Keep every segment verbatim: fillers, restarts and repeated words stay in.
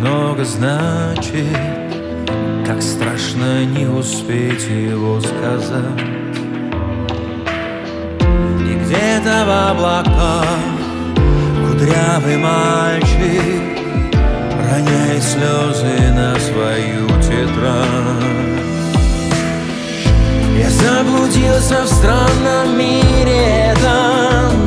много значит, как страшно не успеть его сказать. И где-то в облаках кудрявый мальчик роняет слезы на свою тетрадь. Я заблудился в странном мире этом,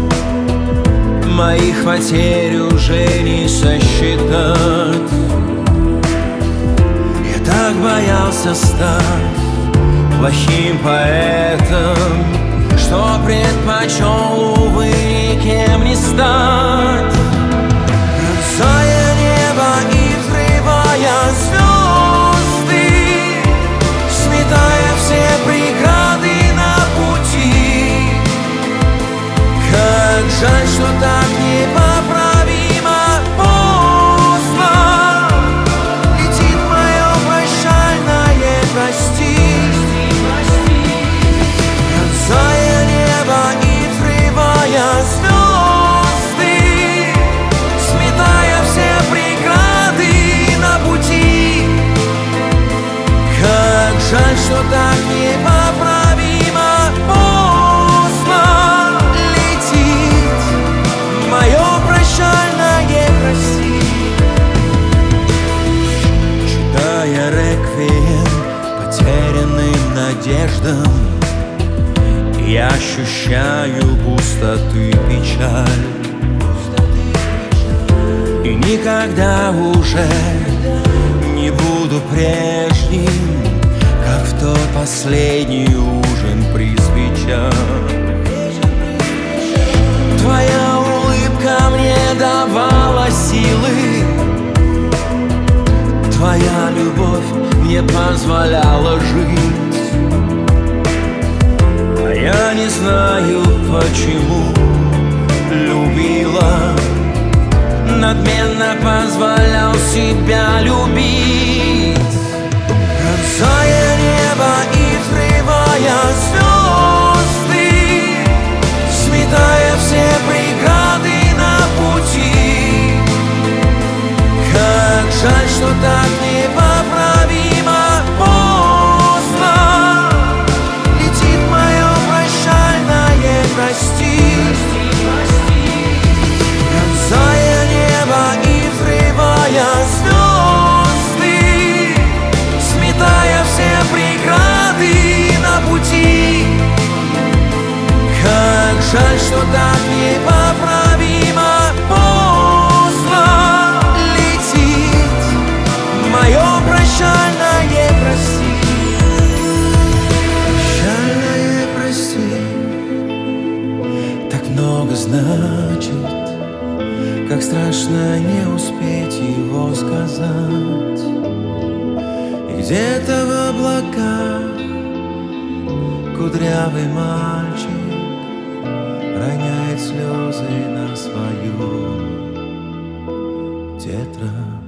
моих потерь уже не сосчитать. Я так боялся стать плохим поэтом, что предпочел, увы, никем не стать. Пронзая небо и взрывая звезды, сметая все преграды на пути. Как жаль, что так непоправимо поздно летит мое прощальное прости. Пронзая небо и взрывая звезды, сметая все преграды на пути. Как жаль, что так непоправимо поздно летит мое прощальное прости. Читая реквием потерянным надеждам, я ощущаю пустоты, печаль. И никогда уже не буду прежним, как в тот последний ужин при свечах. Твоя улыбка мне давала силы, твоя любовь мне позволяла жить. А я не знаю, почему любила, надменно позволял себя любить. Пронзая небо и взрывая звезды, сметая все преграды на пути. Как жаль, что так непоправимо поздно летит мое прощальное прости. Пронзая небо и взрывая звезды, сметая все преграды на пути. Как жаль, что так непоправимо поздно летит мое прощальное прости. Прощальное прости так много значит, как страшно не успеть его сказать. И где-то в облаках кудрявый мальчик роняет слезы на свою тетрадь.